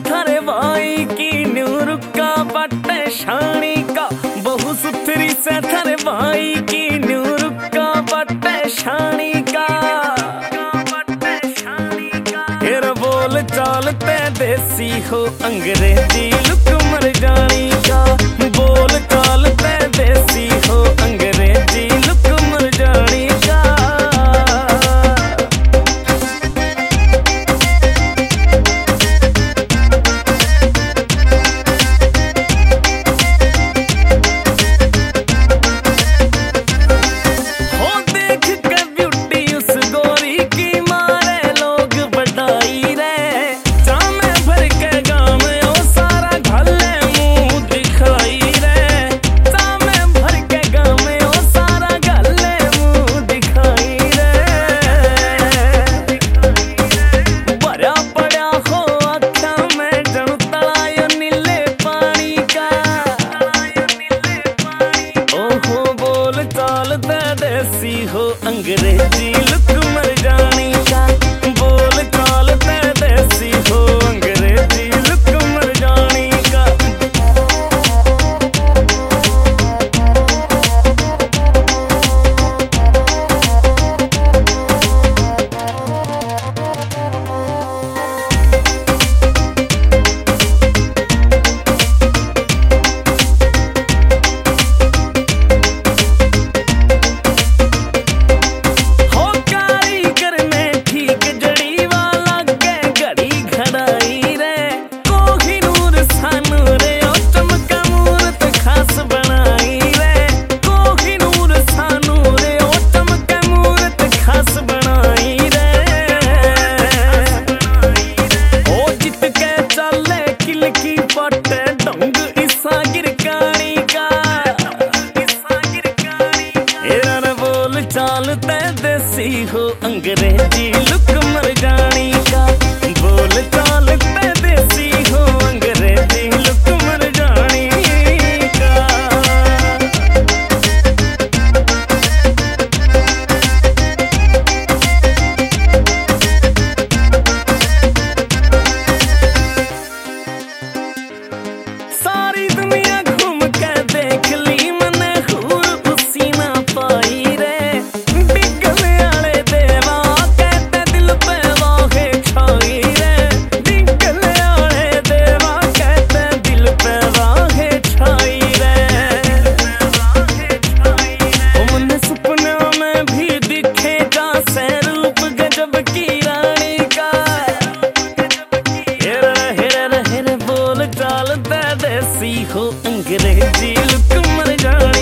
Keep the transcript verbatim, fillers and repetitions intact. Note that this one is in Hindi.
थारे भाई की न्यूर का बटे शानी का बहु सुथरी से थारे भाई की न्यूर का बटे शानी का फिर बोल चालते देसी हो अंग्रेजी लुक मर जानी का बोल चालते देसी हो अंग्रेजी लुक मर जानी का देसी हो अंग्रेजी लुक मर जानी का बोल चालते देसी हो अंग्रेजी लुक मर जानी का चालते देसी हो अंग्रेजी लुक मर जानी का बोल चालते देसी हो अंग्रेजी लुक मर जानी का सारी दुनिया घूम के देख ली मैंने हूर उसी ना पाई रे देसी हो अंग्रेजी लुक मर जानी